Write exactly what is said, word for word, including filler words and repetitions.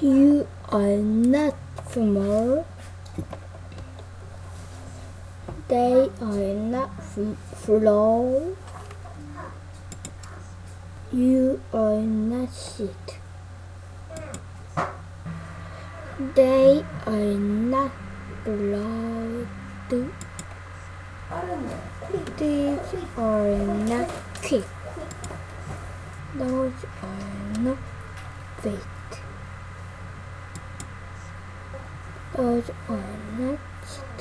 You are not small. They are not flawed. You are not sick. They are not blood. These are not quick. Those are not fake. Those are not